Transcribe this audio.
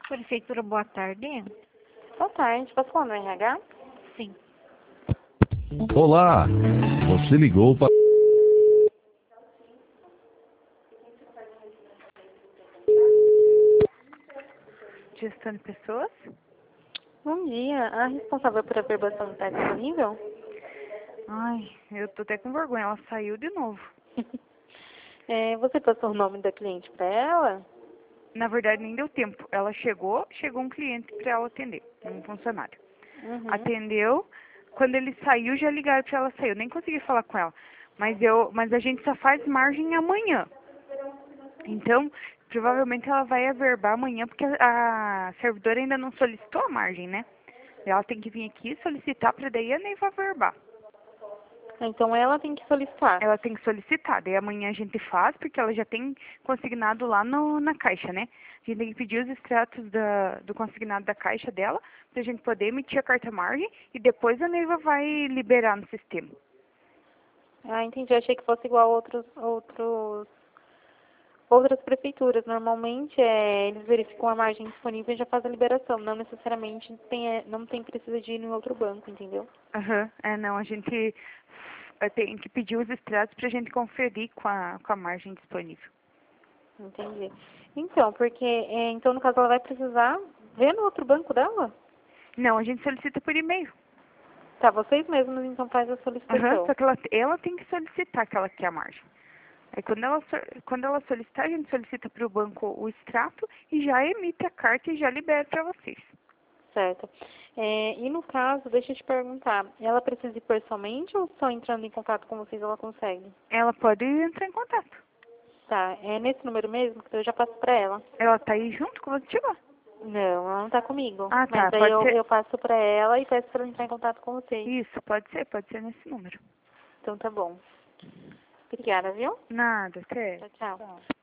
Prefeitura, boa tarde. Boa tarde, posso falar no RH? Sim. Olá, você ligou para... Gestão de pessoas? Bom dia, a responsável por averbação está disponível? Ai, eu tô até com vergonha, ela saiu de novo. Você passou o nome da cliente para ela? Na verdade, nem deu tempo. Ela chegou um cliente para ela atender, um funcionário. Uhum. Atendeu, quando ele saiu, já ligaram para ela sair. Eu nem consegui falar com ela. Mas a gente só faz margem amanhã. Então, provavelmente ela vai averbar amanhã, porque a servidora ainda não solicitou a margem, né? Ela tem que vir aqui solicitar para daí a Neiva averbar. Então ela tem que solicitar. Ela tem que solicitar, daí amanhã a gente faz, porque ela já tem consignado lá na caixa, né? A gente tem que pedir os extratos do consignado da caixa dela, pra gente poder emitir a carta margem, e depois a Neiva vai liberar no sistema. Ah, entendi. Achei que fosse igual a outras prefeituras. Normalmente eles verificam a margem disponível e já fazem a liberação. Não necessariamente não precisa de ir em outro banco, entendeu? Aham, não, a gente tem que pedir os extratos pra gente conferir com a margem disponível. Entendi. Então, porque então no caso ela vai precisar ver no outro banco dela? Não, a gente solicita por e-mail. Tá, vocês mesmos então fazem a solicitação. Só que ela tem que solicitar que ela quer a margem. Aí quando ela solicitar, a gente solicita para o banco o extrato e já emite a carta e já libera para vocês. Certo. E no caso, deixa eu te perguntar, ela precisa ir pessoalmente ou só entrando em contato com vocês ela consegue? Ela pode entrar em contato. Tá, é nesse número mesmo que eu já passo pra ela. Ela tá aí junto com você? Não, ela não tá comigo. Ah, tá. Mas aí eu passo pra ela e peço pra ela entrar em contato com vocês. Isso, pode ser nesse número. Então tá bom. Obrigada, viu? Nada, até. Tchau, tchau.